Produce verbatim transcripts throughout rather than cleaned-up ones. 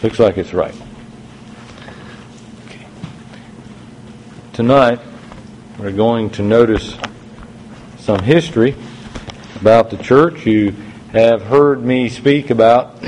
Looks like it's right. Okay. Tonight, we're going to notice some history about the church. You have heard me speak about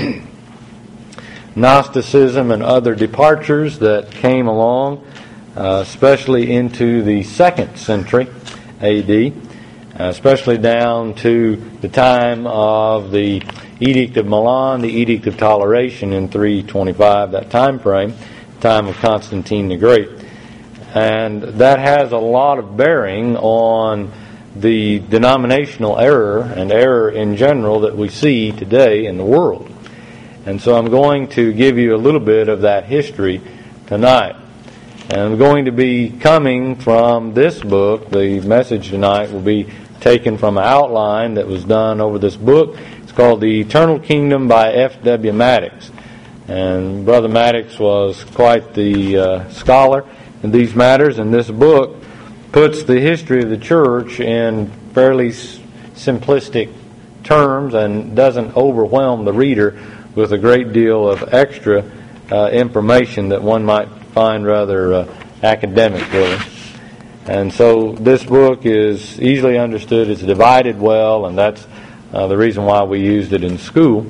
Gnosticism and other departures that came along, uh, especially into the second century A D, uh, especially down to the time of the Edict of Milan, the Edict of Toleration in three twenty-five, that time frame, time of Constantine the Great. And that has a lot of bearing on the denominational error and error in general that we see today in the world. And so I'm going to give you a little bit of that history tonight. And I'm going to be coming from this book. The message tonight will be taken from an outline that was done over this book. It's called The Eternal Kingdom by F W Maddox. And Brother Maddox was quite the uh, scholar in these matters, and this book puts the history of the church in fairly s- simplistic terms and doesn't overwhelm the reader with a great deal of extra uh, information that one might find rather uh, academic, really. And so this book is easily understood. It's divided well, and that's uh, the reason why we used it in school.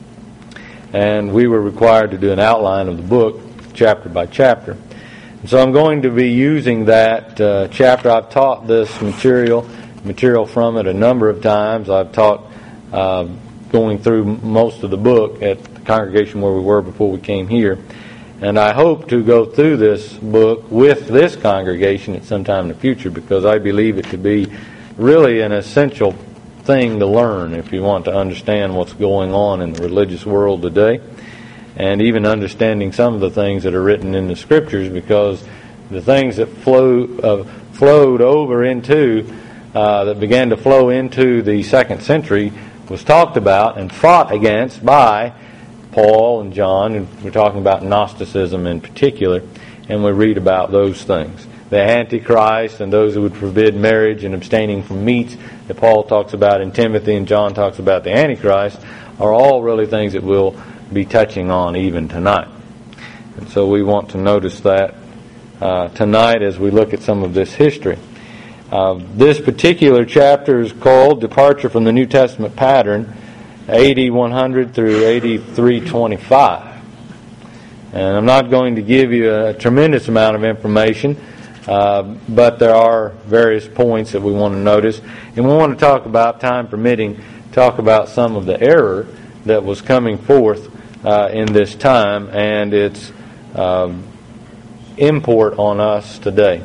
And we were required to do an outline of the book, chapter by chapter. And so I'm going to be using that uh, chapter. I've taught this material, material from it a number of times. I've taught uh, going through most of the book at the congregation where we were before we came here. And I hope to go through this book with this congregation at some time in the future, because I believe it to be really an essential thing to learn if you want to understand what's going on in the religious world today, and even understanding some of the things that are written in the Scriptures, because the things that flow, uh, flowed over into, uh, that began to flow into the second century was talked about and fought against by Paul and John, and we're talking about Gnosticism in particular, and we read about those things. The Antichrist and those who would forbid marriage and abstaining from meats that Paul talks about in Timothy and John talks about the Antichrist are all really things that we'll be touching on even tonight. And so we want to notice that uh, tonight as we look at some of this history. Uh, this particular chapter is called Departure from the New Testament Pattern, A D one hundred through A D three twenty-five. And I'm not going to give you a tremendous amount of information, uh, but there are various points that we want to notice. And we want to talk about, time permitting, talk about some of the error that was coming forth uh, in this time and its um, import on us today.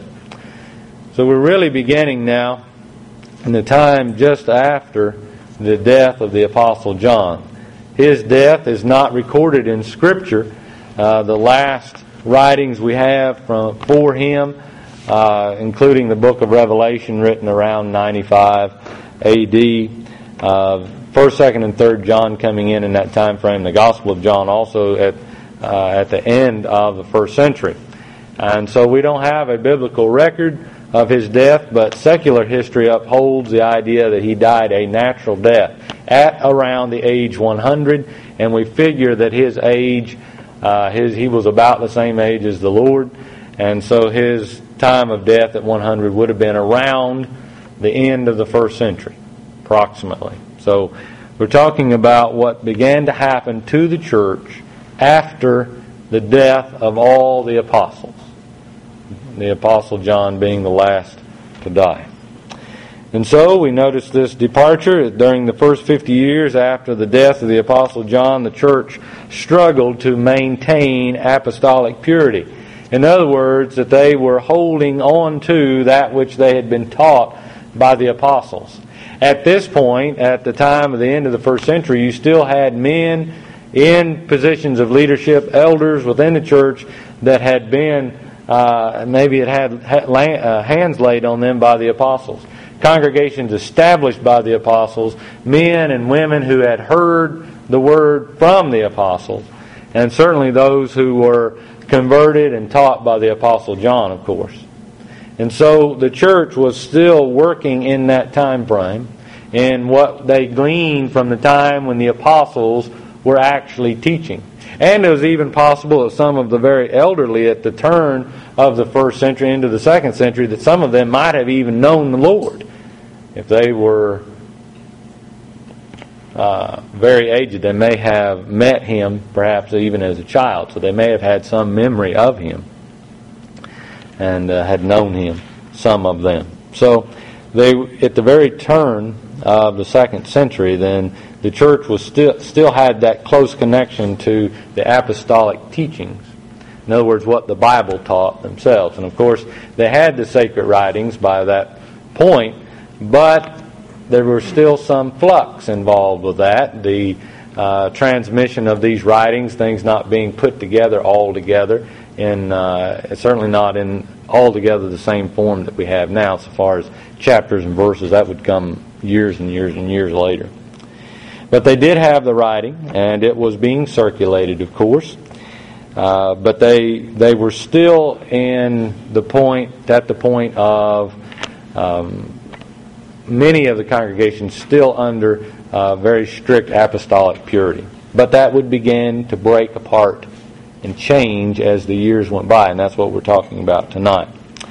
So we're really beginning now in the time just after the death of the Apostle John. His death is not recorded in Scripture. Uh, the last writings we have from for him, uh, including the book of Revelation written around ninety-five A D, uh, first, second, and third John coming in in that time frame. The Gospel of John also at uh, at the end of the first century. And so we don't have a biblical record of his death, but secular history upholds the idea that he died a natural death at around the age one hundred, and we figure that his age, uh, his he was about the same age as the Lord, and so his time of death at one hundred would have been around the end of the first century, approximately. So we're talking about what began to happen to the church after the death of all the apostles. The Apostle John being the last to die. And so we notice this departure. During the first fifty years after the death of the Apostle John, the church struggled to maintain apostolic purity. In other words, that they were holding on to that which they had been taught by the apostles. At this point, at the time of the end of the first century, you still had men in positions of leadership, elders within the church that had been Uh, maybe it had uh, hands laid on them by the apostles. Congregations established by the apostles, men and women who had heard the word from the apostles, and certainly those who were converted and taught by the Apostle John, of course. And so the church was still working in that time frame, in what they gleaned from the time when the apostles were actually teaching. And it was even possible that some of the very elderly at the turn of the first century into the second century, that some of them might have even known the Lord. If they were uh, very aged, they may have met Him perhaps even as a child. So they may have had some memory of Him and uh, had known Him, some of them. So they, at the very turn of the second century, then the church was still still had that close connection to the apostolic teachings. In other words, what the Bible taught themselves. And of course, they had the sacred writings by that point, but there was still some flux involved with that. The uh, transmission of these writings, things not being put together all together, in uh, certainly not in altogether the same form that we have now, so far as chapters and verses. That would come years and years and years later. But they did have the writing, and it was being circulated, of course. Uh, but they they were still in the point at the point of um, many of the congregations still under uh, very strict apostolic purity. But that would begin to break apart and change as the years went by, and that's what we're talking about tonight.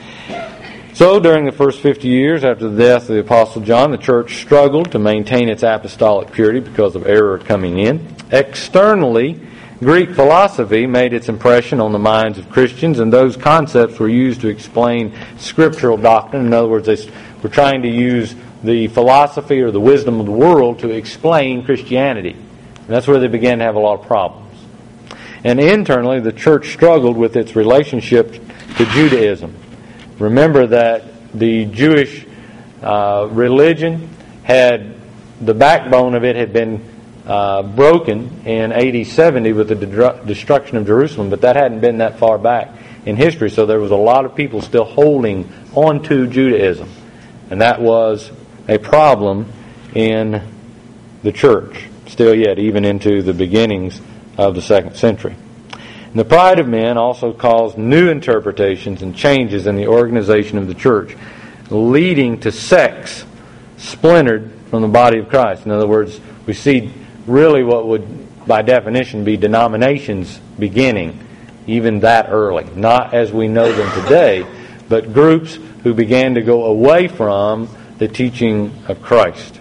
So, during the first fifty years after the death of the Apostle John, the church struggled to maintain its apostolic purity because of error coming in. Externally, Greek philosophy made its impression on the minds of Christians, and those concepts were used to explain scriptural doctrine. In other words, they were trying to use the philosophy or the wisdom of the world to explain Christianity. And that's where they began to have a lot of problems. And internally, the church struggled with its relationship to Judaism. Remember that the Jewish uh, religion had, the backbone of it had been uh, broken in A D seventy with the de- destruction of Jerusalem, but that hadn't been that far back in history, so there was a lot of people still holding on to Judaism. And that was a problem in the church, still yet, even into the beginnings of the second century. And the pride of men also caused new interpretations and changes in the organization of the church, leading to sects splintered from the body of Christ. In other words, we see really what would, by definition, be denominations beginning even that early. Not as we know them today, but groups who began to go away from the teaching of Christ.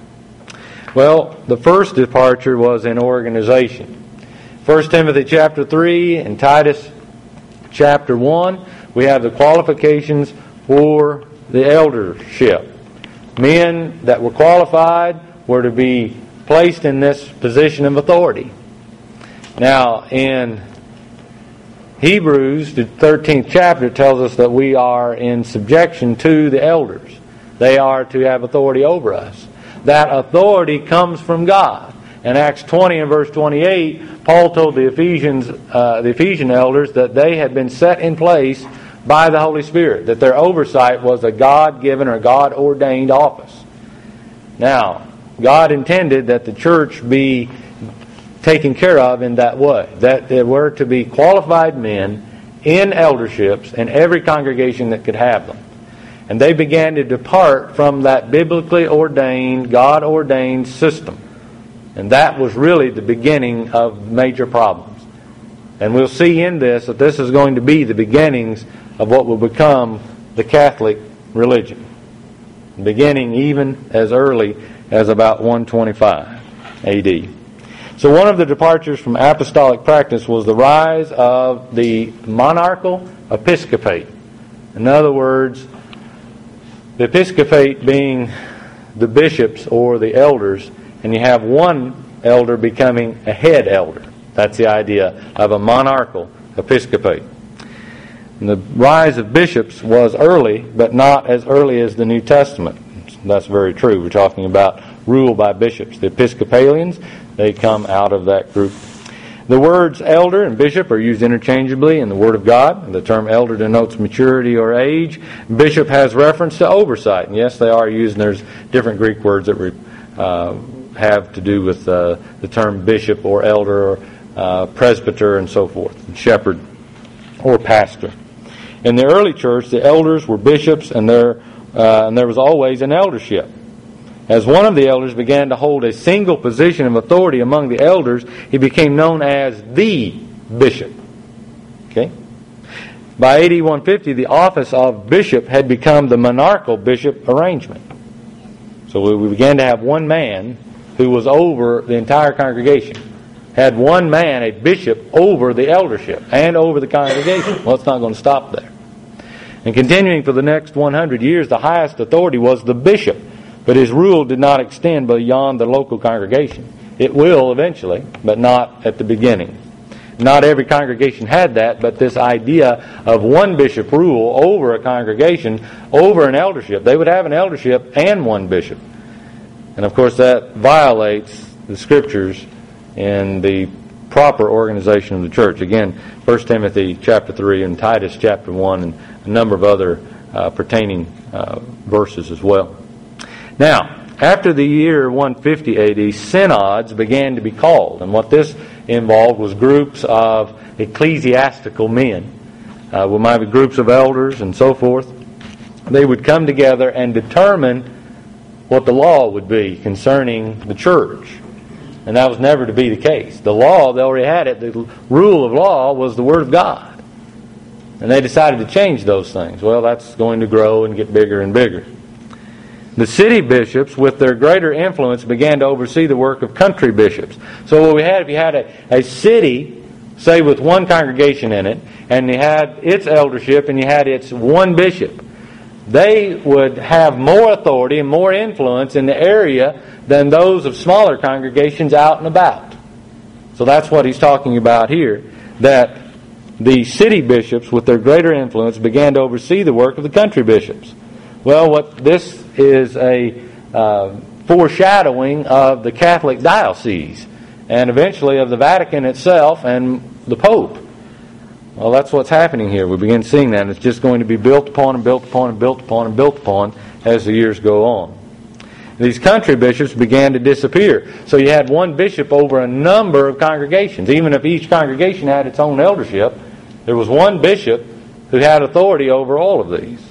Well, the first departure was in organization. First Timothy chapter three and Titus chapter one, we have the qualifications for the eldership. Men that were qualified were to be placed in this position of authority. Now, in Hebrews, the thirteenth chapter tells us that we are in subjection to the elders. They are to have authority over us. That authority comes from God. In Acts twenty and verse twenty-eight, Paul told the Ephesians, uh, the Ephesian elders that they had been set in place by the Holy Spirit, that their oversight was a God-given or God-ordained office. Now, God intended that the church be taken care of in that way, that there were to be qualified men in elderships in every congregation that could have them. And they began to depart from that biblically ordained, God-ordained system. And that was really the beginning of major problems. And we'll see in this that this is going to be the beginnings of what will become the Catholic religion. Beginning even as early as about one twenty-five A D. So one of the departures from apostolic practice was the rise of the monarchical episcopate. In other words, the episcopate being the bishops or the elders, and you have one elder becoming a head elder. That's the idea of a monarchical episcopate. And the rise of bishops was early, but not as early as the New Testament. That's very true. We're talking about rule by bishops. The Episcopalians, they come out of that group. The words elder and bishop are used interchangeably in the Word of God. The term elder denotes maturity or age. Bishop has reference to oversight. And yes, they are used, and there's different Greek words that re, uh, have to do with uh, the term bishop or elder or uh, presbyter and so forth, and shepherd or pastor. In the early church, the elders were bishops, and there, uh, and there was always an eldership. As one of the elders began to hold a single position of authority among the elders, he became known as the bishop. Okay? By A D one fifty, the office of bishop had become the monarchical bishop arrangement. So we began to have one man who was over the entire congregation. Had one man, a bishop, over the eldership and over the congregation. Well, it's not going to stop there. And continuing for the next one hundred years, the highest authority was the bishop. But his rule did not extend beyond the local congregation. It will eventually, but not at the beginning. Not every congregation had that, but this idea of one bishop rule over a congregation, over an eldership. They would have an eldership and one bishop. And of course that violates the Scriptures in the proper organization of the church. Again, First Timothy chapter three and Titus chapter one and a number of other uh, pertaining uh, verses as well. Now, after the year one fifty A D, synods began to be called. And what this involved was groups of ecclesiastical men. Uh, we might be groups of elders and so forth. They would come together and determine what the law would be concerning the church. And that was never to be the case. The law, they already had it. The rule of law was the Word of God. And they decided to change those things. Well, that's going to grow and get bigger and bigger. The city bishops, with their greater influence, began to oversee the work of country bishops. So what we had, if you had a, a city, say with one congregation in it, and you had its eldership and you had its one bishop, they would have more authority and more influence in the area than those of smaller congregations out and about. So that's what he's talking about here, that the city bishops, with their greater influence, began to oversee the work of the country bishops. Well, what this is a uh, foreshadowing of the Catholic diocese and eventually of the Vatican itself and the Pope. Well, that's what's happening here. We begin seeing that. And it's just going to be built upon and built upon and built upon and built upon as the years go on. These country bishops began to disappear. So you had one bishop over a number of congregations. Even if each congregation had its own eldership, there was one bishop who had authority over all of these.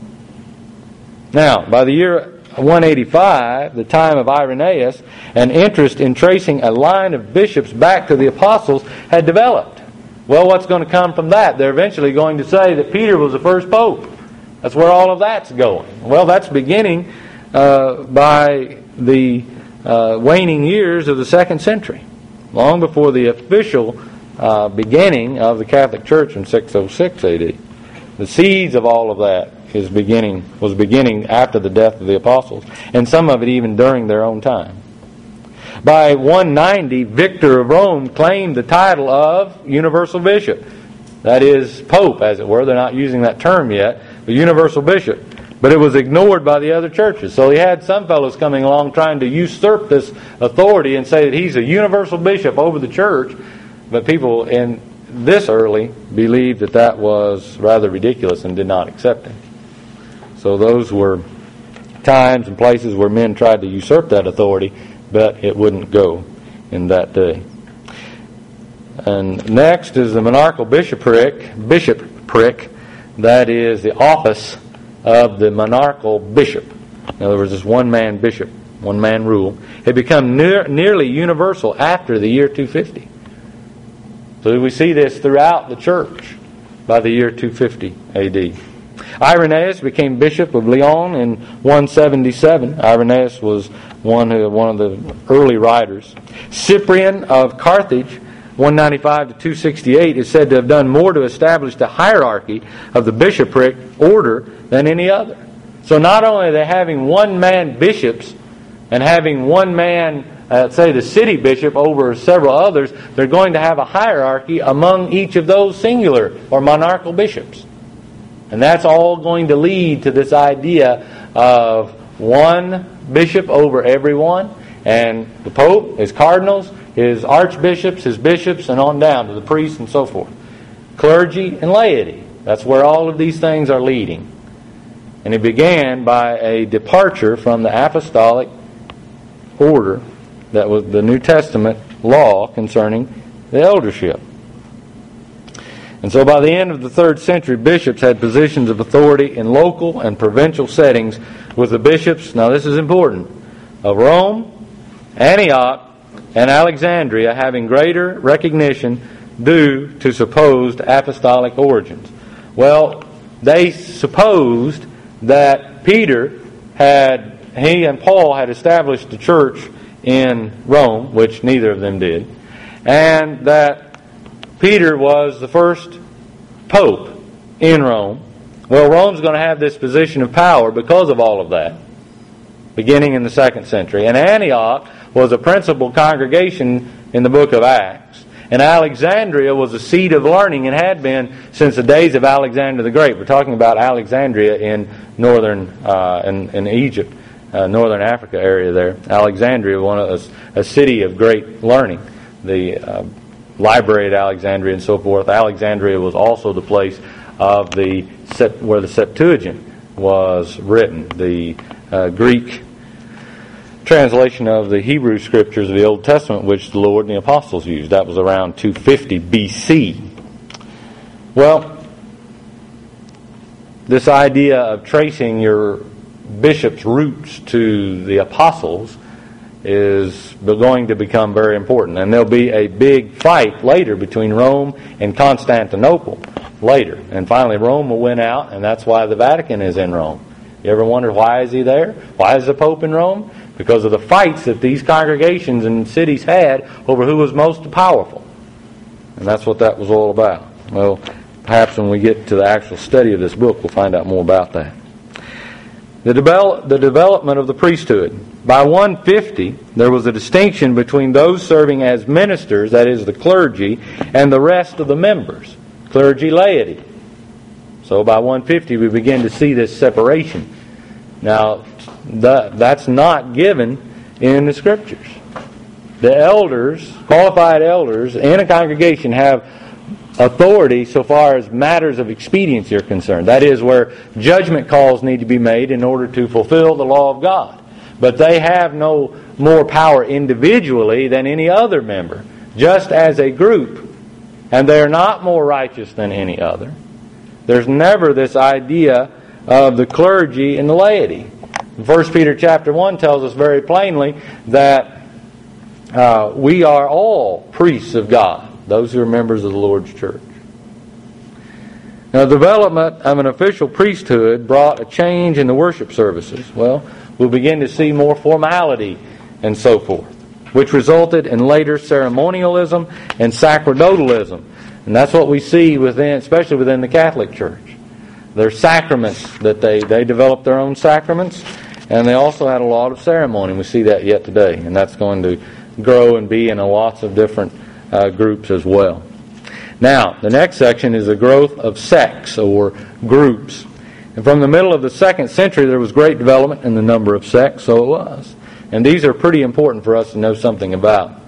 Now, by the year one eighty-five, the time of Irenaeus, an interest in tracing a line of bishops back to the apostles had developed. Well, what's going to come from that? They're eventually going to say that Peter was the first pope. That's where all of that's going. Well, that's beginning uh, by the uh, waning years of the second century, long before the official uh, beginning of the Catholic Church in six oh six A D. The seeds of all of that is beginning was beginning after the death of the apostles, and some of it even during their own time. By one ninety, Victor of Rome claimed the title of universal bishop. That is, pope, as it were. They're not using that term yet, the universal bishop. But it was ignored by the other churches. So he had some fellows coming along trying to usurp this authority and say that he's a universal bishop over the church. But people in this early believed that that was rather ridiculous and did not accept him. So those were times and places where men tried to usurp that authority, but it wouldn't go in that day. And next is the monarchical bishopric, bishopric, that is the office of the monarchical bishop. In other words, this one-man bishop, one-man rule. It became near, nearly universal after the year two fifty. So we see this throughout the church by the year two fifty A D. Irenaeus became bishop of Lyon in one seventy-seven. Irenaeus was one of, one of the early writers. Cyprian of Carthage, one ninety-five to two sixty-eight, is said to have done more to establish the hierarchy of the bishopric order than any other. So not only are they having one-man bishops and having one man, uh, say the city bishop, over several others, they're going to have a hierarchy among each of those singular or monarchical bishops. And that's all going to lead to this idea of one bishop over everyone, and the Pope, his cardinals, his archbishops, his bishops, and on down to the priests and so forth. Clergy and laity. That's where all of these things are leading. And it began by a departure from the apostolic order that was the New Testament law concerning the eldership. And so by the end of the third century, bishops had positions of authority in local and provincial settings, with the bishops, now this is important, of Rome, Antioch, and Alexandria having greater recognition due to supposed apostolic origins. Well, they supposed that Peter had, he and Paul had established the church in Rome, which neither of them did, and that Peter was the first pope in Rome. Well, Rome's going to have this position of power because of all of that, beginning in the second century. And Antioch was a principal congregation in the book of Acts. And Alexandria was a seat of learning and had been since the days of Alexander the Great. We're talking about Alexandria in northern, uh, in, in Egypt, uh, northern Africa area there. Alexandria, one of a, a city of great learning. The uh, library at Alexandria and so forth. Alexandria was also the place of the where the Septuagint was written, the uh, Greek translation of the Hebrew scriptures of the Old Testament, which the Lord and the apostles used. That was around two fifty B C. Well, this idea of tracing your bishop's roots to the apostles is going to become very important. And there'll be a big fight later between Rome and Constantinople later. And finally Rome will win out, and that's why the Vatican is in Rome. You ever wonder why is he there? Why is the Pope in Rome? Because of the fights that these congregations and cities had over who was most powerful. And that's what that was all about. Well, perhaps when we get to the actual study of this book, we'll find out more about that. The, develop, the development of the priesthood. By one fifty, there was a distinction between those serving as ministers, that is the clergy, and the rest of the members, clergy laity. So by one fifty, we begin to see this separation. Now, that, that's not given in the Scriptures. The elders, qualified elders in a congregation have authority so far as matters of expediency are concerned. That is, where judgment calls need to be made in order to fulfill the law of God. But they have no more power individually than any other member, just as a group. And they are not more righteous than any other. There's never this idea of the clergy and the laity. First Peter chapter one tells us very plainly that uh, we are all priests of God, those who are members of the Lord's church. Now, the development of an official priesthood brought a change in the worship services. Well, we'll begin to see more formality and so forth, which resulted in later ceremonialism and sacerdotalism. And that's what we see within, especially within the Catholic Church. There's sacraments that they, they developed their own sacraments, and they also had a lot of ceremony. We see that yet today, and that's going to grow and be in a lots of different uh, groups as well. Now, the next section is the growth of sects or groups. And from the middle of the second century, there was great development in the number of sects, so it was. And these are pretty important for us to know something about.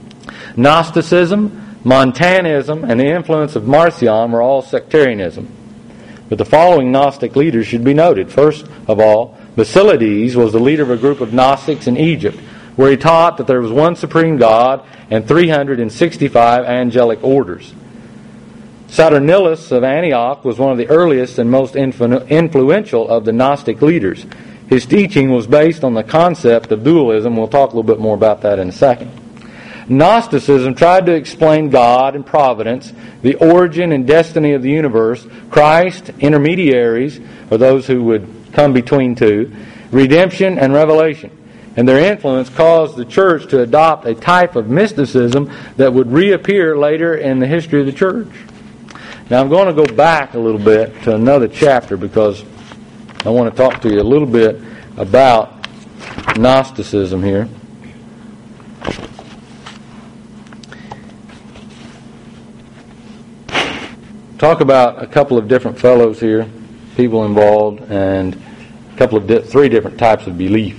Gnosticism, Montanism, and the influence of Marcion were all sectarianism. But the following Gnostic leaders should be noted. First of all, Basilides was the leader of a group of Gnostics in Egypt, where he taught that there was one supreme God and three hundred sixty-five angelic orders. Saturnillus of Antioch was one of the earliest and most influ- influential of the Gnostic leaders. His teaching was based on the concept of dualism. We'll talk a little bit more about that in a second. Gnosticism tried to explain God and providence, the origin and destiny of the universe, Christ, intermediaries, or those who would come between two, redemption and revelation. And their influence caused the church to adopt a type of mysticism that would reappear later in the history of the church. Now I'm going to go back a little bit to another chapter because I want to talk to you a little bit about Gnosticism here. Talk about a couple of different fellows here, people involved, and a couple of di- three different types of belief.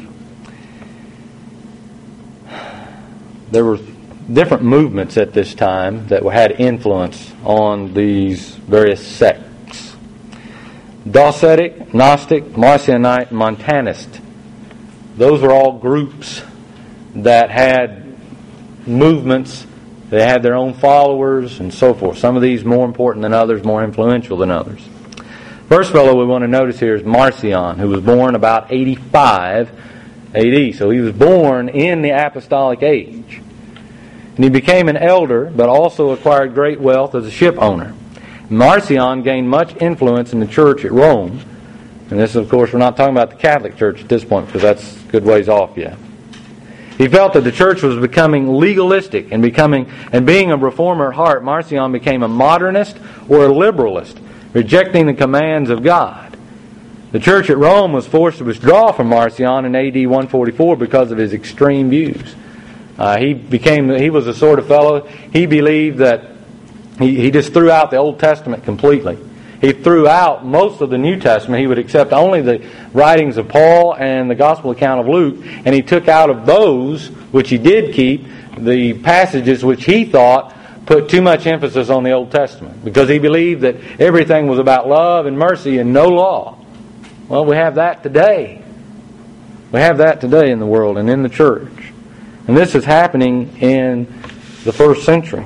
There were different movements at this time that had influence on these various sects. Docetic, Gnostic, Marcionite, Montanist. Those were all groups that had movements. They had their own followers and so forth. Some of these more important than others, more influential than others. First fellow we want to notice here is Marcion, who was born about eighty-five A D. So he was born in the apostolic age. And he became an elder, but also acquired great wealth as a ship owner. Marcion gained much influence in the church at Rome. And this, of course, we're not talking about the Catholic Church at this point, because that's a good ways off yet. He felt that the church was becoming legalistic and becoming, and being a reformer at heart, Marcion became a modernist or a liberalist, rejecting the commands of God. The church at Rome was forced to withdraw from Marcion in A D one forty-four because of his extreme views. Uh, he became, he was the sort of fellow, he believed that he, he just threw out the Old Testament completely. He threw out most of the New Testament. He would accept only the writings of Paul and the Gospel account of Luke, and he took out of those, which he did keep, the passages which he thought put too much emphasis on the Old Testament, because he believed that everything was about love and mercy and no law. Well, we have that today. We have that today in the world and in the church. And this is happening in the first century,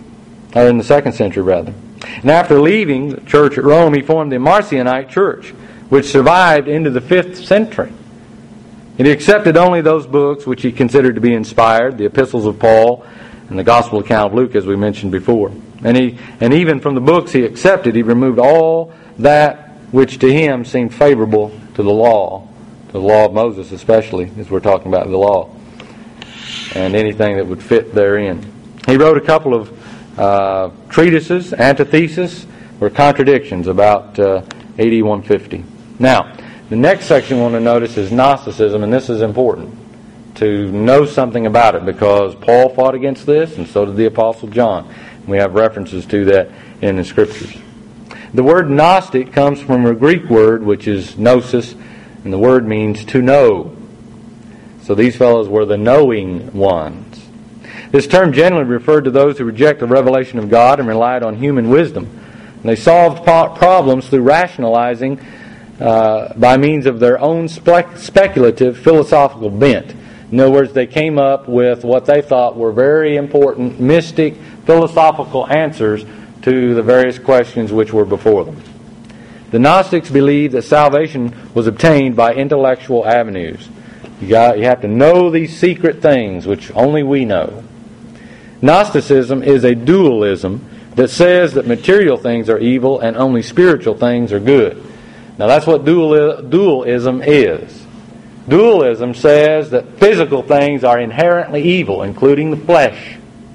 or in the second century rather. And after leaving the church at Rome, he formed the Marcionite church, which survived into the fifth century. And he accepted only those books which he considered to be inspired, the epistles of Paul and the Gospel account of Luke, as we mentioned before. And he, and even from the books he accepted, he removed all that which to him seemed favorable to the law, to the law of Moses especially, as we're talking about the law, and anything that would fit therein. He wrote a couple of uh, treatises, antitheses, or contradictions about uh, A D one fifty. Now, the next section we want to notice is Gnosticism, and this is important to know something about it, because Paul fought against this, and so did the Apostle John. We have references to that in the Scriptures. The word Gnostic comes from a Greek word, which is gnosis, and the word means to know. So these fellows were the knowing ones. This term generally referred to those who reject the revelation of God and relied on human wisdom. And they solved problems through rationalizing uh, by means of their own spe- speculative philosophical bent. In other words, they came up with what they thought were very important, mystic, philosophical answers to the various questions which were before them. The Gnostics believed that salvation was obtained by intellectual avenues. You got, you have to know these secret things which only we know. Gnosticism is a dualism that says that material things are evil and only spiritual things are good. Now that's what dual, dualism is. Dualism says that physical things are inherently evil, including the flesh.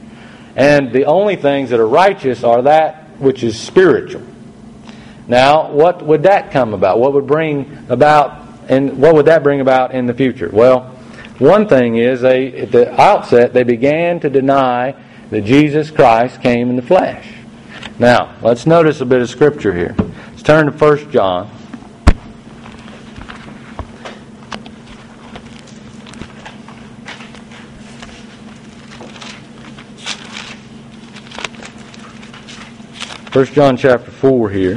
And the only things that are righteous are that which is spiritual. Now, what would that come about? What would bring about, and what would that bring about in the future? Well, one thing is, they, at the outset, they began to deny that Jesus Christ came in the flesh. Now, let's notice a bit of Scripture here. Let's turn to First John. First John chapter four here.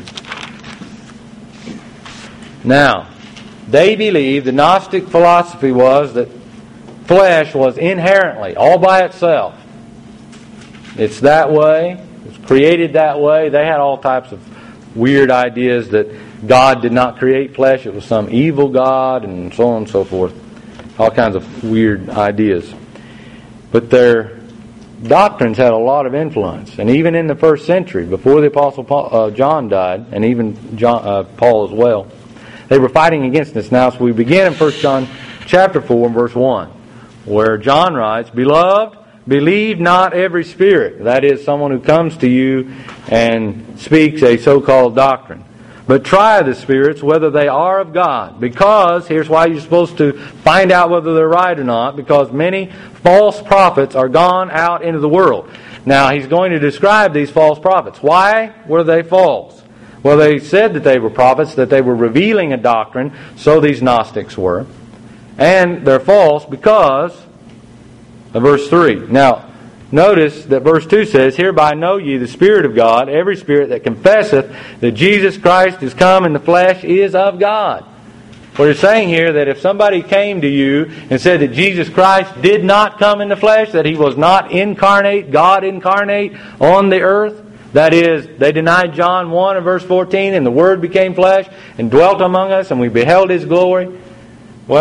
Now, they believed, the Gnostic philosophy was that flesh was inherently, all by itself. It's that way. It's created that way. They had all types of weird ideas that God did not create flesh. It was some evil God and so on and so forth. All kinds of weird ideas. But their doctrines had a lot of influence. And even in the first century, before the Apostle Paul, uh, John died, and even John, uh, Paul as well, they were fighting against this. Now, so we begin in First John chapter four and verse one, where John writes, "Beloved, believe not every spirit," that is, someone who comes to you and speaks a so-called doctrine, "but try the spirits whether they are of God. Because," here's why you're supposed to find out whether they're right or not, "because many false prophets are gone out into the world." Now, he's going to describe these false prophets. Why were they false? Well, they said that they were prophets, that they were revealing a doctrine, so these Gnostics were. And they're false because of verse three. Now, notice that verse two says, "Hereby know ye the Spirit of God. Every spirit that confesseth that Jesus Christ is come in the flesh is of God." What it's saying here, that if somebody came to you and said that Jesus Christ did not come in the flesh, that He was not incarnate, God incarnate on the earth, that is, they denied John one and verse fourteen, and the Word became flesh and dwelt among us, and we beheld His glory. Well,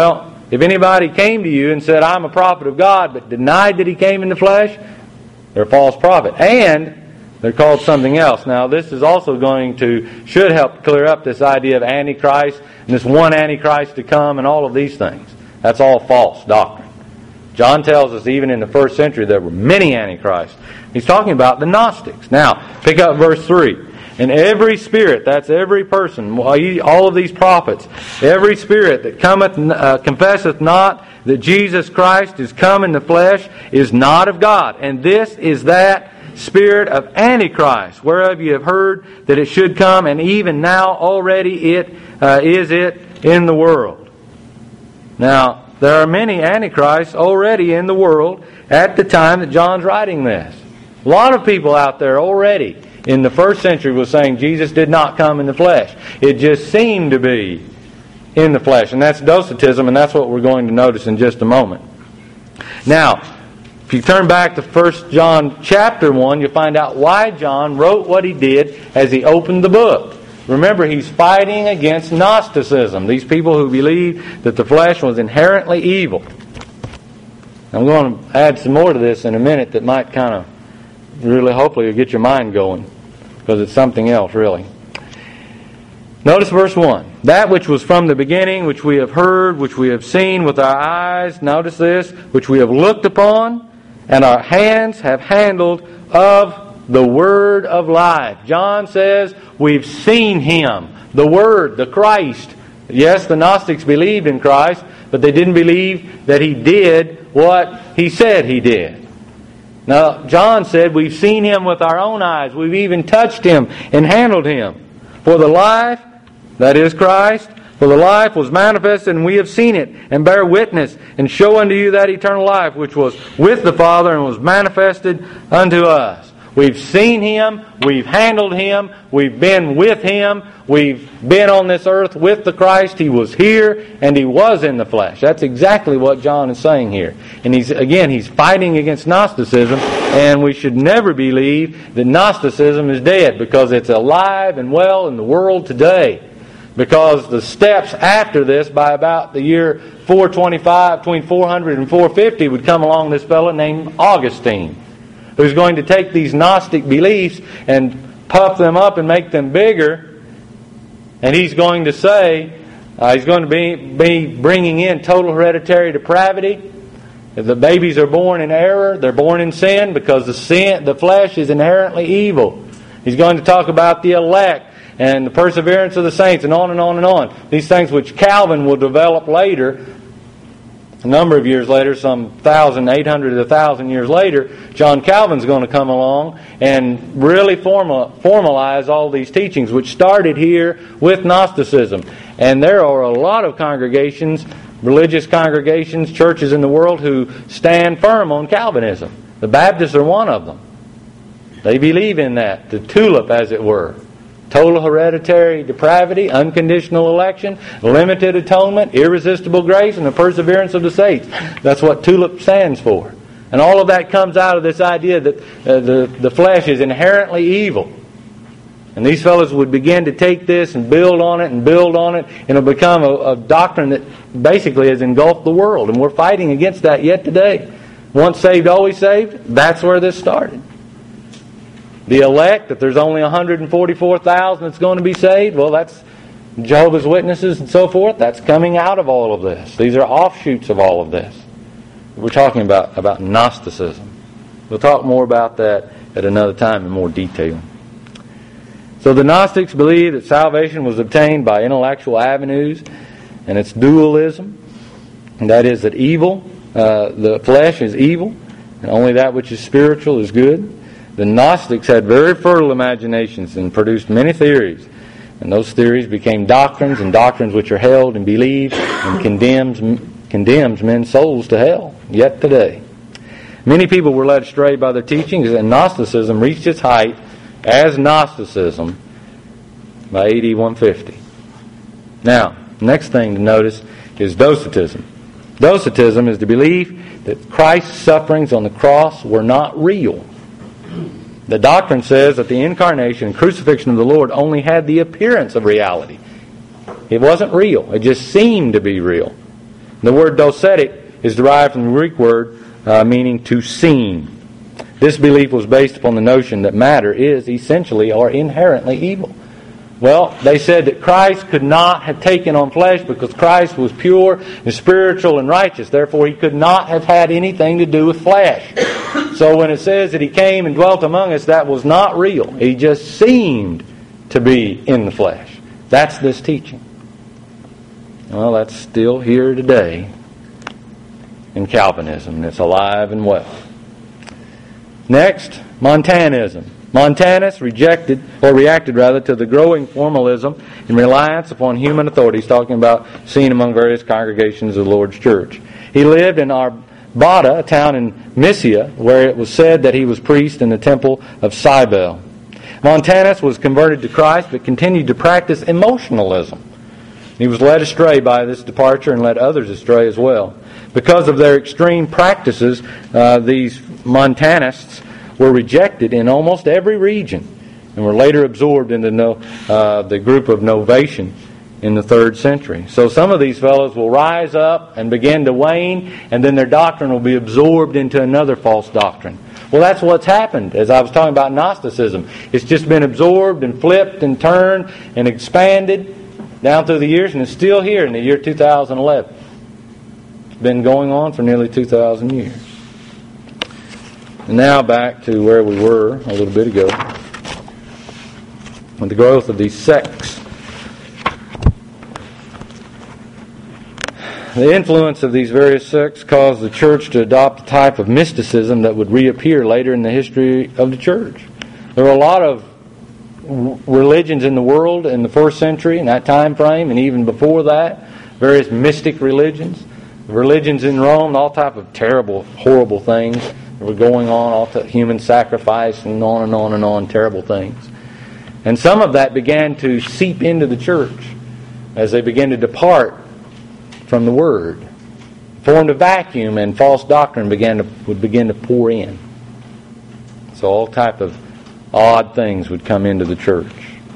if anybody came to you and said, I'm a prophet of God, but denied that he came in the flesh, they're a false prophet. And they're called something else. Now, this is also going to, should help clear up this idea of Antichrist, and this one Antichrist to come, and all of these things. That's all false doctrine. John tells us even in the first century there were many Antichrists. He's talking about the Gnostics. Now, pick up verse three. And every spirit, that's every person, all of these prophets, every spirit that cometh, uh, confesseth not that Jesus Christ is come in the flesh is not of God. And this is that spirit of Antichrist, whereof you have heard that it should come, and even now already it uh, is it in the world. Now, there are many Antichrists already in the world at the time that John's writing this. A lot of people out there already in the first century was saying Jesus did not come in the flesh. It just seemed to be in the flesh. And that's Docetism, and that's what we're going to notice in just a moment. Now, if you turn back to First John chapter one, you'll find out why John wrote what he did as he opened the book. Remember, he's fighting against Gnosticism, these people who believe that the flesh was inherently evil. I'm going to add some more to this in a minute that might kind of really, hopefully, get your mind going, because it's something else, really. Notice verse one. That which was from the beginning, which we have heard, which we have seen with our eyes, notice this, which we have looked upon, and our hands have handled of the Word of life. John says we've seen Him, the Word, the Christ. Yes, the Gnostics believed in Christ, but they didn't believe that He did what He said He did. Now, John said we've seen Him with our own eyes. We've even touched Him and handled Him. For the life, that is Christ, for the life was manifested, and we have seen it, and bear witness, and show unto you that eternal life, which was with the Father, and was manifested unto us. We've seen Him, we've handled Him, we've been with Him, we've been on this earth with the Christ. He was here, and He was in the flesh. That's exactly what John is saying here. And he's again, he's fighting against Gnosticism, and we should never believe that Gnosticism is dead, because it's alive and well in the world today. Because the steps after this, by about the year four twenty-five, between four hundred and four fifty, would come along this fellow named Augustine, who's going to take these Gnostic beliefs and puff them up and make them bigger. And he's going to say, uh, he's going to be, be bringing in total hereditary depravity. If the babies are born in error, they're born in sin, because the sin, the flesh is inherently evil. He's going to talk about the elect and the perseverance of the saints, and on and on and on. These things which Calvin will develop later, a number of years later, some thousand, eight hundred to a thousand years later, John Calvin's going to come along and really formal, formalize all these teachings, which started here with Gnosticism. And there are a lot of congregations, religious congregations, churches in the world who stand firm on Calvinism. The Baptists are one of them. They believe in that, the tulip, as it were. Total hereditary depravity, unconditional election, limited atonement, irresistible grace, and the perseverance of the saints. That's what TULIP stands for. And all of that comes out of this idea that uh, the, the flesh is inherently evil. And these fellows would begin to take this and build on it and build on it, and it'll become a, a doctrine that basically has engulfed the world. And we're fighting against that yet today. Once saved, always saved. That's where this started. The elect, that there's only one hundred forty-four thousand that's going to be saved, well, that's Jehovah's Witnesses and so forth. That's coming out of all of this. These are offshoots of all of this. We're talking about, about Gnosticism. We'll talk more about that at another time in more detail. So the Gnostics believe that salvation was obtained by intellectual avenues, and it's dualism. And that is that evil, uh, the flesh is evil, and only that which is spiritual is good. The Gnostics had very fertile imaginations and produced many theories. And those theories became doctrines, and doctrines which are held and believed and condemns, condemns men's souls to hell, yet today. Many people were led astray by their teachings, and Gnosticism reached its height as Gnosticism by A D one fifty. Now, next thing to notice is Docetism. Docetism is the belief that Christ's sufferings on the cross were not real. The doctrine says that the incarnation and crucifixion of the Lord only had the appearance of reality. It wasn't real. It just seemed to be real. The word docetic is derived from the Greek word uh, meaning to seem. This belief was based upon the notion that matter is essentially or inherently evil. Well, they said that Christ could not have taken on flesh because Christ was pure and spiritual and righteous. Therefore, He could not have had anything to do with flesh. So when it says that He came and dwelt among us, that was not real. He just seemed to be in the flesh. That's this teaching. Well, that's still here today in Calvinism. It's alive and well. Next, Montanism. Montanus rejected, or reacted rather, to the growing formalism and reliance upon human authorities, talking about seen among various congregations of the Lord's Church. He lived in Arbata, a town in Mysia, where it was said that he was priest in the temple of Cybele. Montanus was converted to Christ, but continued to practice emotionalism. He was led astray by this departure and led others astray as well. Because of their extreme practices, uh, these Montanists were rejected in almost every region and were later absorbed into no, uh, the group of Novatian in the third century. So some of these fellows will rise up and begin to wane, and then their doctrine will be absorbed into another false doctrine. Well, that's what's happened, as I was talking about Gnosticism. It's just been absorbed and flipped and turned and expanded down through the years, and it's still here in the year two thousand eleven. It's been going on for nearly two thousand years. And now back to where we were a little bit ago, with the growth of these sects. The influence of these various sects caused the church to adopt a type of mysticism that would reappear later in the history of the church. There were a lot of religions in the world in the first century, in that time frame, and even before that, various mystic religions. Religions in Rome, all type of terrible, horrible things that were going on, all to human sacrifice and on and on and on, terrible things. And some of that began to seep into the church as they began to depart from the Word. Formed a vacuum, and false doctrine began to would begin to pour in. So all type of odd things would come into the church.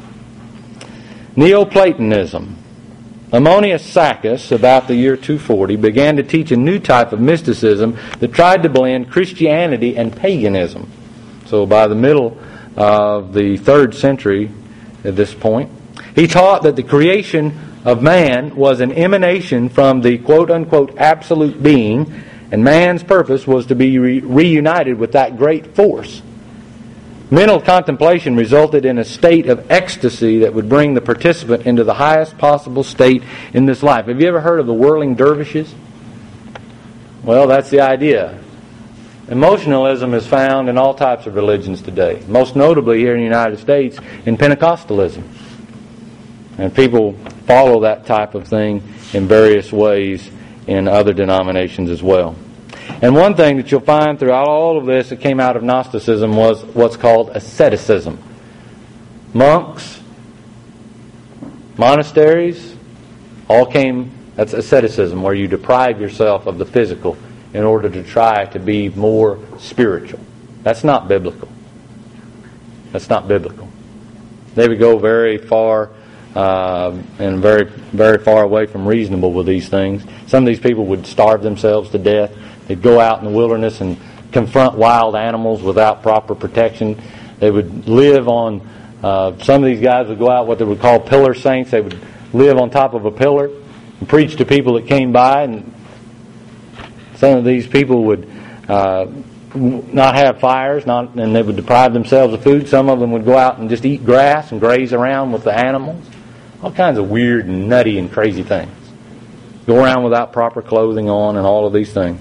Neoplatonism. Ammonius Saccas, about the year two forty, began to teach a new type of mysticism that tried to blend Christianity and paganism. So by the middle of the third century at this point, he taught that the creation of man was an emanation from the quote-unquote absolute being, and man's purpose was to be re- reunited with that great force. Mental contemplation resulted in a state of ecstasy that would bring the participant into the highest possible state in this life. Have you ever heard of the whirling dervishes? Well, that's the idea. Emotionalism is found in all types of religions today, most notably here in the United States in Pentecostalism. And people follow that type of thing in various ways in other denominations as well. And one thing that you'll find throughout all of this that came out of Gnosticism was what's called asceticism. Monks, monasteries, all came, that's asceticism, where you deprive yourself of the physical in order to try to be more spiritual. That's not biblical. That's not biblical. They would go very far uh, and very, very far away from reasonable with these things. Some of these people would starve themselves to death. They'd go out in the wilderness and confront wild animals without proper protection. They would live on, uh, some of these guys would go out what they would call pillar saints. They would live on top of a pillar and preach to people that came by. And some of these people would uh, not have fires, not, and they would deprive themselves of food. Some of them would go out and just eat grass and graze around with the animals. All kinds of weird and nutty and crazy things. Go around without proper clothing on and all of these things.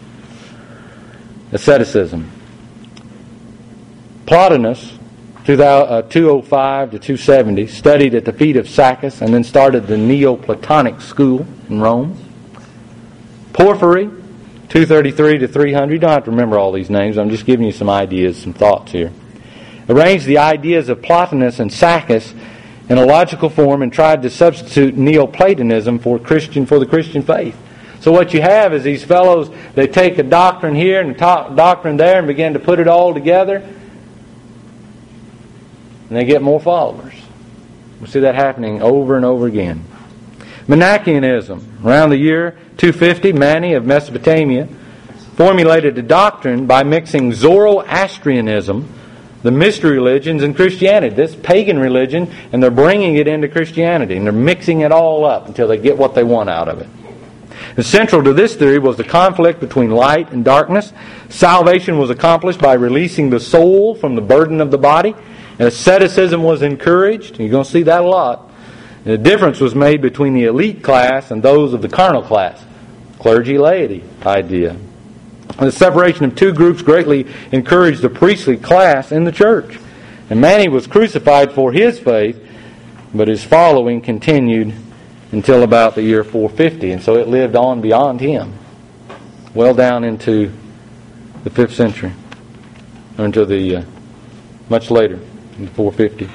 Asceticism. Plotinus, two oh five to two seventy, studied at the feet of Saccas and then started the Neoplatonic school in Rome. Porphyry, two thirty-three to three hundred. You don't have to remember all these names. I'm just giving you some ideas, some thoughts here. Arranged the ideas of Plotinus and Saccas in a logical form and tried to substitute Neoplatonism for Christian for the Christian faith. So what you have is these fellows, they take a doctrine here and a doctrine there and begin to put it all together, and they get more followers. We see that happening over and over again. Manichaeanism. Around the year two fifty, Mani of Mesopotamia formulated a doctrine by mixing Zoroastrianism, the mystery religions, and Christianity. This pagan religion, and they're bringing it into Christianity, and they're mixing it all up until they get what they want out of it. And central to this theory was the conflict between light and darkness. Salvation was accomplished by releasing the soul from the burden of the body, and asceticism was encouraged. You're going to see that a lot. And the difference was made between the elite class and those of the carnal class. Clergy laity idea. The separation of two groups greatly encouraged the priestly class in the church. And Mani was crucified for his faith, but his following continued until about the year four fifty. And so it lived on beyond him, well down into the fifth century, or into the, uh, much later, in four fifty.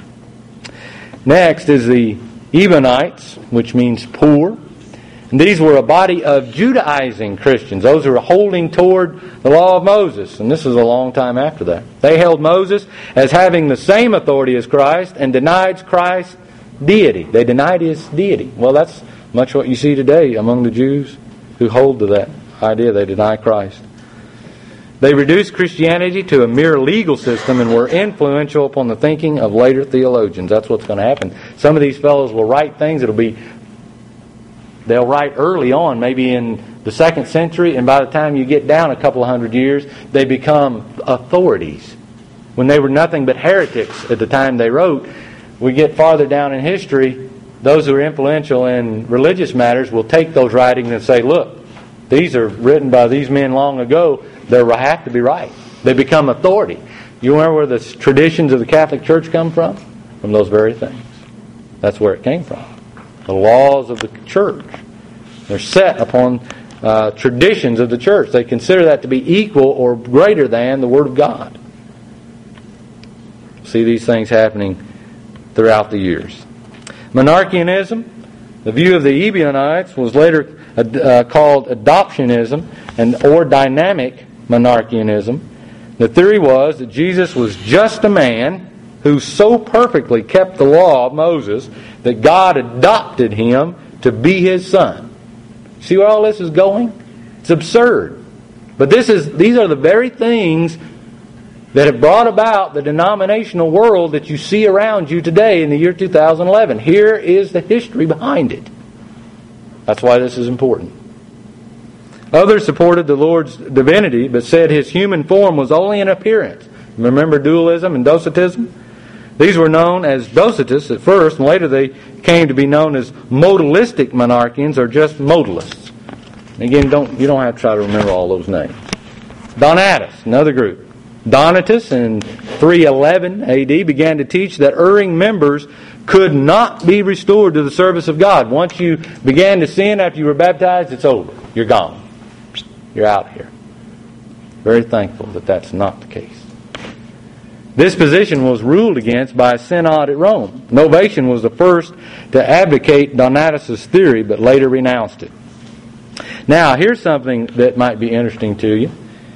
Next is the Ebionites, which means poor. And these were a body of Judaizing Christians, those who were holding toward the law of Moses. And this is a long time after that. They held Moses as having the same authority as Christ and denied Christ's deity. They denied his deity. Well, that's much what you see today among the Jews who hold to that idea. They deny Christ. They reduced Christianity to a mere legal system and were influential upon the thinking of later theologians. That's what's going to happen. Some of these fellows will write things that'll be They'll write early on, maybe in the second century, and by the time you get down a couple of hundred years, they become authorities. When they were nothing but heretics at the time they wrote, we get farther down in history, those who are influential in religious matters will take those writings and say, look, these are written by these men long ago, they have to be right. They become authority. You remember where the traditions of the Catholic Church come from? From those very things. That's where it came from. The laws of the church. They're set upon uh, traditions of the church. They consider that to be equal or greater than the Word of God. See these things happening throughout the years. Monarchianism, the view of the Ebionites, was later uh, called adoptionism and or dynamic monarchianism. The theory was that Jesus was just a man who so perfectly kept the law of Moses that God adopted him to be his son. See where all this is going? It's absurd. But this is these are the very things that have brought about the denominational world that you see around you today in the year two thousand eleven. Here is the history behind it. That's why this is important. Others supported the Lord's divinity, but said his human form was only an appearance. Remember dualism and docetism? These were known as Docetists at first, and later they came to be known as modalistic monarchians or just modalists. Again, don't you don't have to try to remember all those names. Donatus, another group. Donatus in three eleven A D began to teach that erring members could not be restored to the service of God. Once you began to sin after you were baptized, it's over. You're gone. You're out here. Very thankful that that's not the case. This position was ruled against by a synod at Rome. Novatian was the first to advocate Donatus' theory, but later renounced it. Now, here's something that might be interesting to you.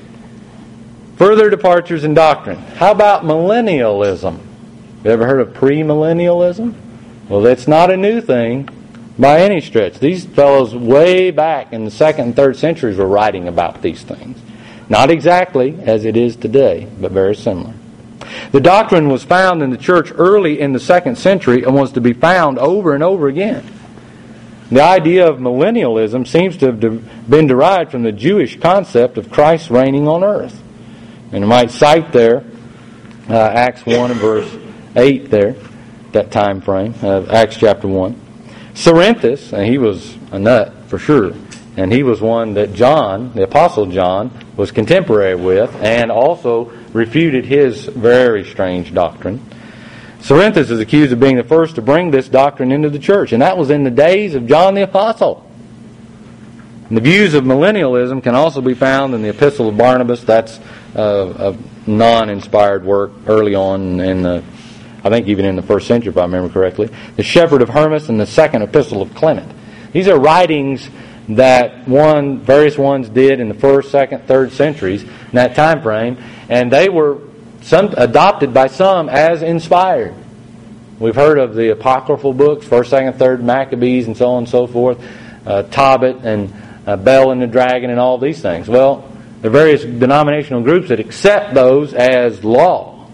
Further departures in doctrine. How about millennialism? You ever heard of premillennialism? Well, that's not a new thing by any stretch. These fellows way back in the second and third centuries were writing about these things. Not exactly as it is today, but very similar. The doctrine was found in the church early in the second century and was to be found over and over again. The idea of millennialism seems to have been derived from the Jewish concept of Christ reigning on earth. And I might cite there uh, Acts one and verse eight there, that time frame, uh, Acts chapter one. Cerinthus, and he was a nut for sure, and he was one that John, the Apostle John, was contemporary with and also refuted his very strange doctrine. Cerinthus is accused of being the first to bring this doctrine into the church, and that was in the days of John the Apostle. And the views of millennialism can also be found in the Epistle of Barnabas. That's uh, a non-inspired work early on in the, I think even in the first century, if I remember correctly. The Shepherd of Hermas and the Second Epistle of Clement. These are writings that one, various ones did in the first, second, third centuries in that time frame, and they were some adopted by some as inspired. We've heard of the apocryphal books, first, second, third Maccabees, and so on and so forth, uh, Tobit and uh, Bel and the Dragon and all these things. Well, there are various denominational groups that accept those as law,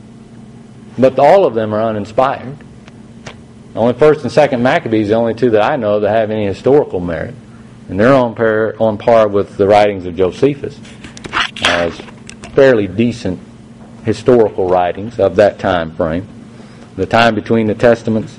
but all of them are uninspired. Only first and second Maccabees, the only two that I know that have any historical merit, and they're on par, on par with the writings of Josephus as fairly decent historical writings of that time frame, the time between the Testaments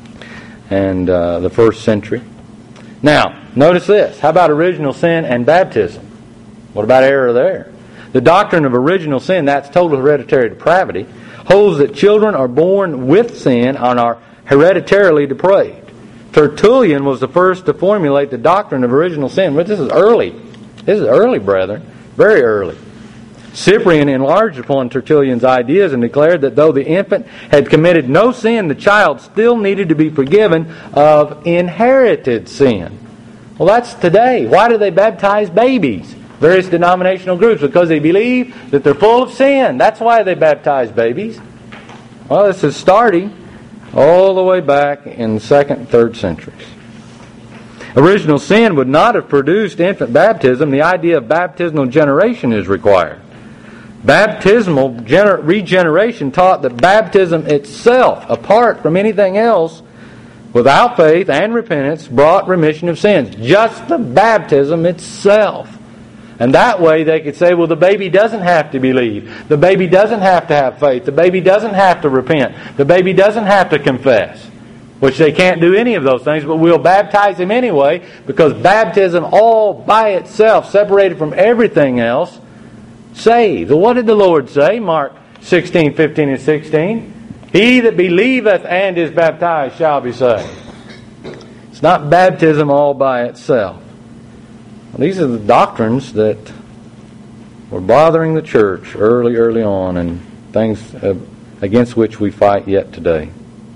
and uh, the first century. Now, notice this. How about original sin and baptism? What about error there? The doctrine of original sin, that's total hereditary depravity, holds that children are born with sin and are hereditarily depraved. Tertullian was the first to formulate the doctrine of original sin. But this is early. This is early, brethren. Very early. Cyprian enlarged upon Tertullian's ideas and declared that though the infant had committed no sin, the child still needed to be forgiven of inherited sin. Well, that's today. Why do they baptize babies? Various denominational groups, because they believe that they're full of sin. That's why they baptize babies. Well, this is starting all the way back in the second and third centuries. Original sin would not have produced infant baptism. The idea of baptismal generation is required. Baptismal gener- regeneration taught that baptism itself, apart from anything else, without faith and repentance, brought remission of sins. Just the baptism itself. And that way they could say, well, the baby doesn't have to believe. The baby doesn't have to have faith. The baby doesn't have to repent. The baby doesn't have to confess. Which they can't do any of those things, but we'll baptize him anyway, because baptism all by itself, separated from everything else, saves. Well, what did the Lord say? Mark sixteen, fifteen, and sixteen. He that believeth and is baptized shall be saved. It's not baptism all by itself. Well, these are the doctrines that were bothering the church early, early on, and things uh, against which we fight yet today.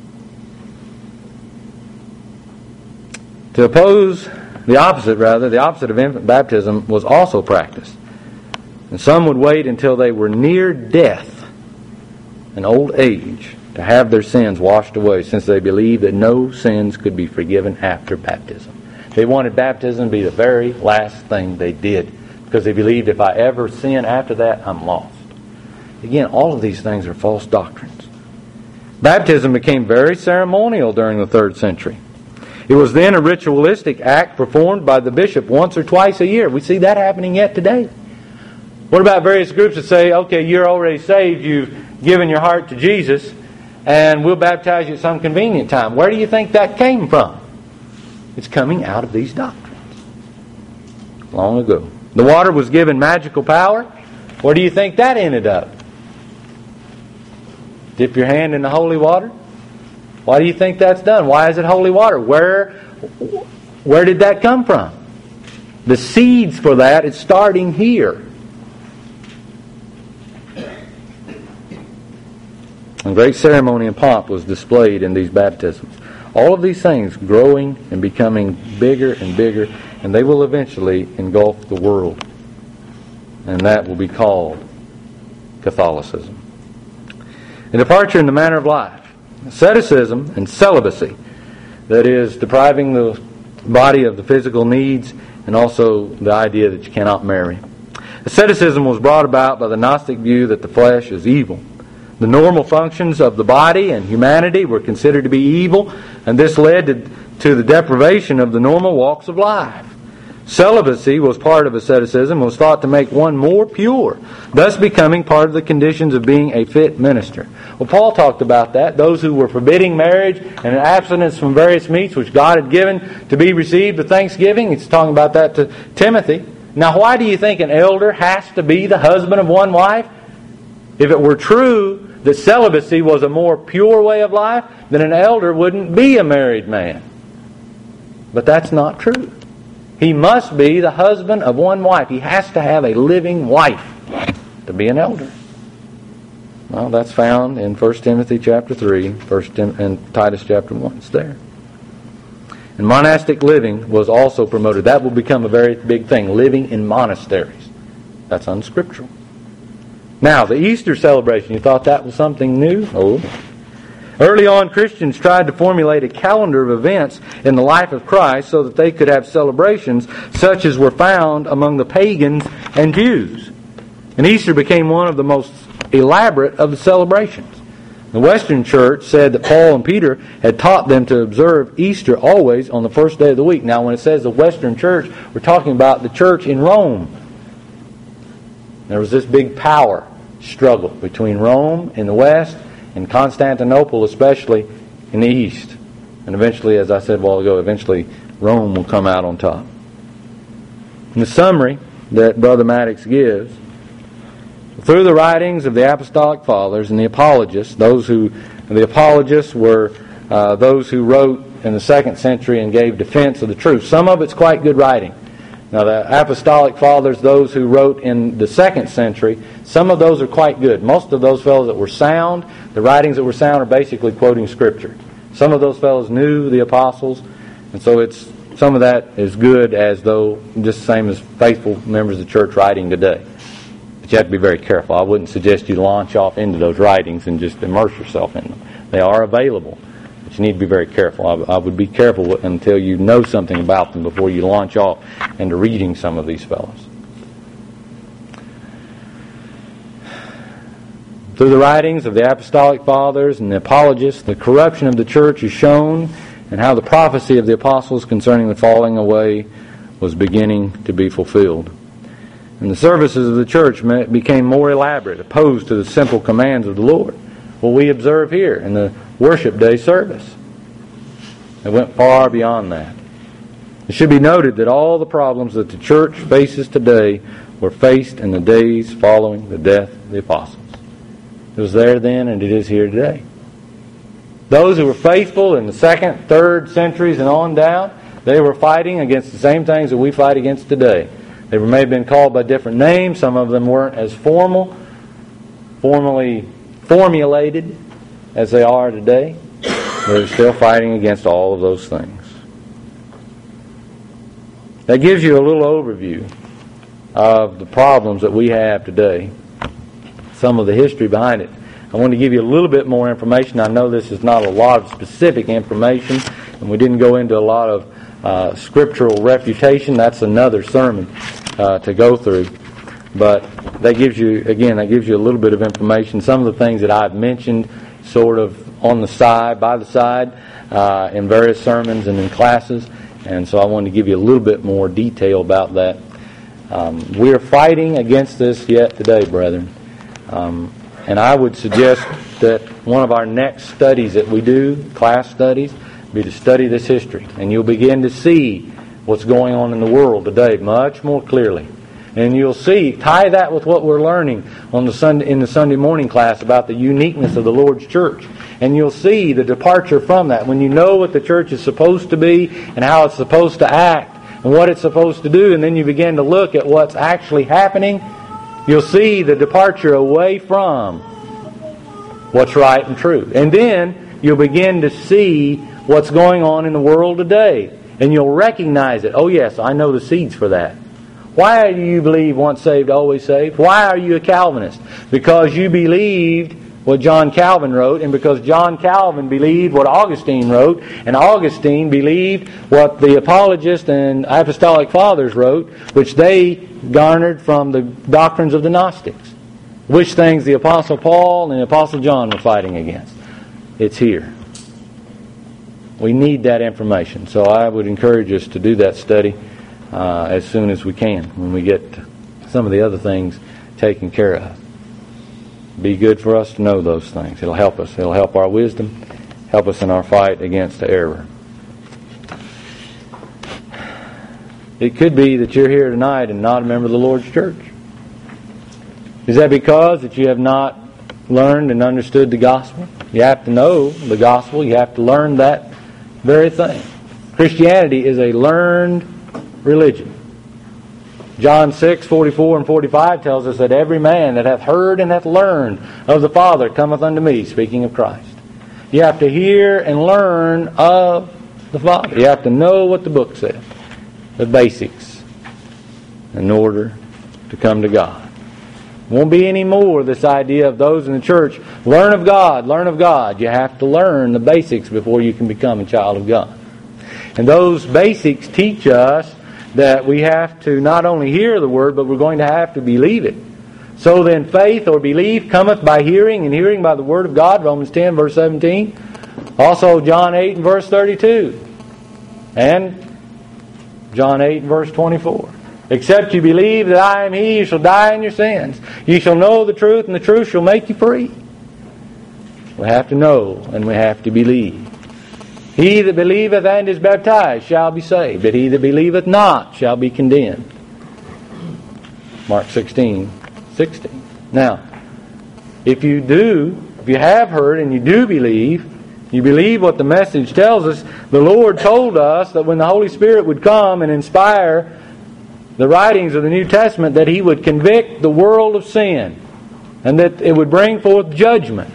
To oppose the opposite, rather, the opposite of infant baptism was also practiced. And some would wait until they were near death and old age to have their sins washed away, since they believed that no sins could be forgiven after baptism. They wanted baptism to be the very last thing they did, because they believed if I ever sin after that, I'm lost. Again, all of these things are false doctrines. Baptism became very ceremonial during the third century. It was then a ritualistic act performed by the bishop once or twice a year. We see that happening yet today. What about various groups that say, okay, you're already saved, you've given your heart to Jesus, and we'll baptize you at some convenient time? Where do you think that came from? It's coming out of these doctrines. Long ago. The water was given magical power. Where do you think that ended up? Dip your hand in the holy water? Why do you think that's done? Why is it holy water? Where, where did that come from? The seeds for that is starting here. And great ceremony and pomp was displayed in these baptisms. All of these things growing and becoming bigger and bigger, and they will eventually engulf the world. And that will be called Catholicism. A departure in the manner of life. Asceticism and celibacy, that is, depriving the body of the physical needs, and also the idea that you cannot marry. Asceticism was brought about by the Gnostic view that the flesh is evil. The normal functions of the body and humanity were considered to be evil, and this led to, to the deprivation of the normal walks of life. Celibacy was part of asceticism and was thought to make one more pure, thus becoming part of the conditions of being a fit minister. Well, Paul talked about that. Those who were forbidding marriage and abstinence from various meats which God had given to be received with thanksgiving. He's talking about that to Timothy. Now, why do you think an elder has to be the husband of one wife? If it were true that celibacy was a more pure way of life, then an elder wouldn't be a married man. But that's not true. He must be the husband of one wife. He has to have a living wife to be an elder. Well, that's found in First Timothy chapter three, First Tim- and Titus chapter one. It's there. And monastic living was also promoted. That will become a very big thing, living in monasteries. That's unscriptural. Now, the Easter celebration, you thought that was something new? Oh. Early on, Christians tried to formulate a calendar of events in the life of Christ so that they could have celebrations such as were found among the pagans and Jews. And Easter became one of the most elaborate of the celebrations. The Western Church said that Paul and Peter had taught them to observe Easter always on the first day of the week. Now, when it says the Western Church, we're talking about the church in Rome. There was this big power struggle between Rome in the west and Constantinople, especially in the east. And eventually, as I said a while ago, eventually Rome will come out on top. In the summary that Brother Maddox gives, through the writings of the Apostolic Fathers and the Apologists, those who, the Apologists were uh, those who wrote in the second century and gave defense of the truth. Some of it's quite good writing. Now the Apostolic Fathers, those who wrote in the second century, some of those are quite good. Most of those fellows that were sound, the writings that were sound are basically quoting Scripture. Some of those fellows knew the apostles, and so it's some of that is good as though just the same as faithful members of the church writing today. But you have to be very careful. I wouldn't suggest you launch off into those writings and just immerse yourself in them. They are available, but you need to be very careful. I, I would be careful until you know something about them before you launch off into reading some of these fellows. Through the writings of the Apostolic Fathers and the Apologists, the corruption of the church is shown, and how the prophecy of the apostles concerning the falling away was beginning to be fulfilled. And the services of the church became more elaborate, opposed to the simple commands of the Lord. What we observe here in the worship day service. It went far beyond that. It should be noted that all the problems that the church faces today were faced in the days following the death of the apostles. It was there then and it is here today. Those who were faithful in the second, third centuries and on down, they were fighting against the same things that we fight against today. They may have been called by different names. Some of them weren't as formal, formally formulated as they are today. They're still fighting against all of those things. That gives you a little overview of the problems that we have today. Some of the history behind it. I want to give you a little bit more information. I know this is not a lot of specific information, and we didn't go into a lot of uh, scriptural refutation. That's another sermon uh, to go through. But that gives you, again, that gives you a little bit of information. Some of the things that I've mentioned sort of on the side, by the side, uh, in various sermons and in classes. And so I wanted to give you a little bit more detail about that. Um, we're fighting against this yet today, brethren. Um, and I would suggest that one of our next studies that we do, class studies, be to study this history. And you'll begin to see what's going on in the world today much more clearly. And you'll see, tie that with what we're learning on the Sunday, in the Sunday morning class about the uniqueness of the Lord's church. And you'll see the departure from that. When you know what the church is supposed to be and how it's supposed to act and what it's supposed to do, and then you begin to look at what's actually happening, you'll see the departure away from what's right and true. And then you'll begin to see what's going on in the world today. And you'll recognize it. Oh yes, I know the seeds for that. Why do you believe once saved, always saved? Why are you a Calvinist? Because you believed what John Calvin wrote, and because John Calvin believed what Augustine wrote, and Augustine believed what the Apologists and Apostolic Fathers wrote, which they garnered from the doctrines of the Gnostics. Which things the Apostle Paul and the Apostle John were fighting against. It's here. We need that information. So I would encourage us to do that study uh, as soon as we can, when we get some of the other things taken care of. Be good for us to know those things. It'll help us. It'll help our wisdom, help us in our fight against error. It could be that you're here tonight and not a member of the Lord's church. Is that because that you have not learned and understood the gospel? You have to know the gospel. You have to learn that very thing. Christianity is a learned religion. John six, forty-four and forty-five tells us that every man that hath heard and hath learned of the Father cometh unto me, speaking of Christ. You have to hear and learn of the Father. You have to know what the book says, the basics, in order to come to God. Won't be any more this idea of those in the church, learn of God, learn of God. You have to learn the basics before you can become a child of God. And those basics teach us that we have to not only hear the Word, but we're going to have to believe it. So then faith or belief cometh by hearing, and hearing by the Word of God, Romans ten, verse seventeen. Also John eight and verse thirty-two. And John eight and verse twenty-four. Except you believe that I am He, you shall die in your sins. You shall know the truth, and the truth shall make you free. We have to know, and we have to believe. He that believeth and is baptized shall be saved, but he that believeth not shall be condemned. Mark sixteen, sixteen. Now, if you do, if you have heard and you do believe, you believe what the message tells us, the Lord told us that when the Holy Spirit would come and inspire the writings of the New Testament, that He would convict the world of sin and that it would bring forth judgment.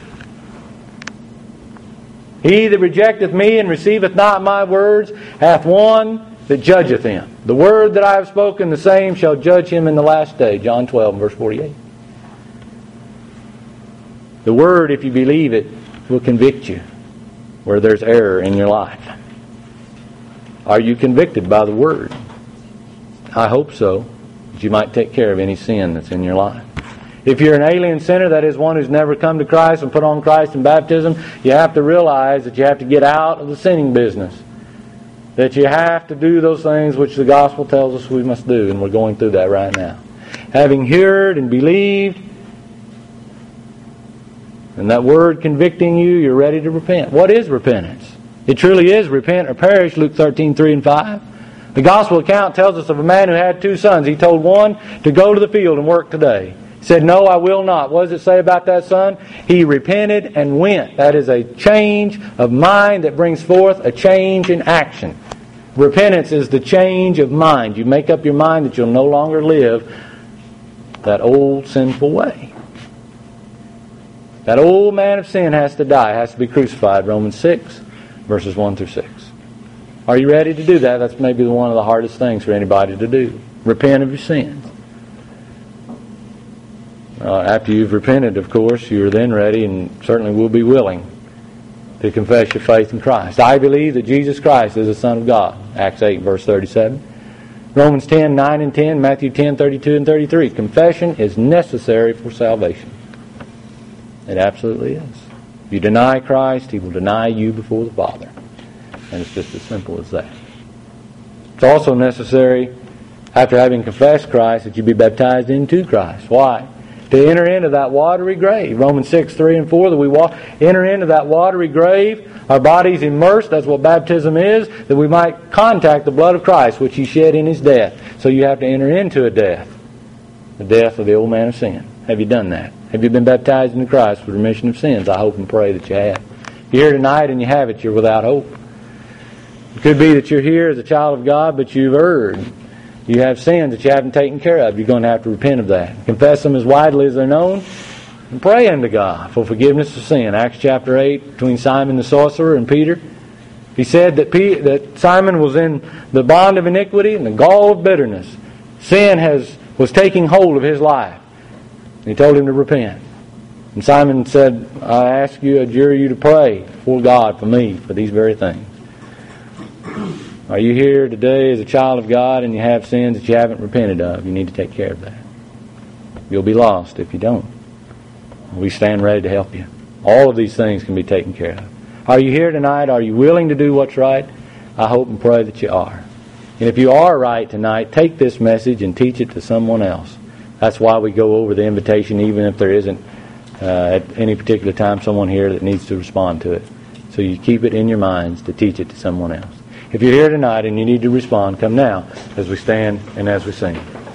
He that rejecteth me and receiveth not my words hath one that judgeth him. The word that I have spoken, the same shall judge him in the last day. John twelve, verse forty-eight. The word, if you believe it, will convict you where there's error in your life. Are you convicted by the word? I hope so, that you might take care of any sin that's in your life. If you're an alien sinner, that is one who's never come to Christ and put on Christ in baptism, you have to realize that you have to get out of the sinning business. That you have to do those things which the gospel tells us we must do, and we're going through that right now. Having heard and believed, and that word convicting you, you're ready to repent. What is repentance? It truly is repent or perish, Luke thirteen, three and five. The gospel account tells us of a man who had two sons. He told one to go to the field and work today. He said, no, I will not. What does it say about that son? He repented and went. That is a change of mind that brings forth a change in action. Repentance is the change of mind. You make up your mind that you'll no longer live that old sinful way. That old man of sin has to die, has to be crucified. Romans six, verses one through six. Are you ready to do that? That's maybe one of the hardest things for anybody to do. Repent of your sins. Uh, after you've repented, of course, you're then ready and certainly will be willing to confess your faith in Christ. I believe that Jesus Christ is the Son of God. Acts eight, verse thirty-seven. Romans ten, nine and ten, Matthew ten, thirty-two and thirty-three. Confession is necessary for salvation. It absolutely is. If you deny Christ, He will deny you before the Father. And it's just as simple as that. It's also necessary, after having confessed Christ, that you be baptized into Christ. Why? To enter into that watery grave. Romans six, three and four, that we walk, enter into that watery grave, our bodies immersed, that's what baptism is, that we might contact the blood of Christ, which He shed in His death. So you have to enter into a death. The death of the old man of sin. Have you done that? Have you been baptized into Christ for remission of sins? I hope and pray that you have. If you're here tonight and you have it, you're without hope. It could be that you're here as a child of God, but you've erred. You have sins that you haven't taken care of. You're going to have to repent of that. Confess them as widely as they're known. And pray unto God for forgiveness of sin. Acts chapter eight, between Simon the sorcerer and Peter. He said that, P- that Simon was in the bond of iniquity and the gall of bitterness. Sin has was taking hold of his life. And he told him to repent. And Simon said, I ask you, adjure you to pray before God for me, for these very things. Are you here today as a child of God and you have sins that you haven't repented of? You need to take care of that. You'll be lost if you don't. We stand ready to help you. All of these things can be taken care of. Are you here tonight? Are you willing to do what's right? I hope and pray that you are. And if you are right tonight, take this message and teach it to someone else. That's why we go over the invitation, even if there isn't uh, at any particular time someone here that needs to respond to it. So you keep it in your minds to teach it to someone else. If you're here tonight and you need to respond, come now as we stand and as we sing.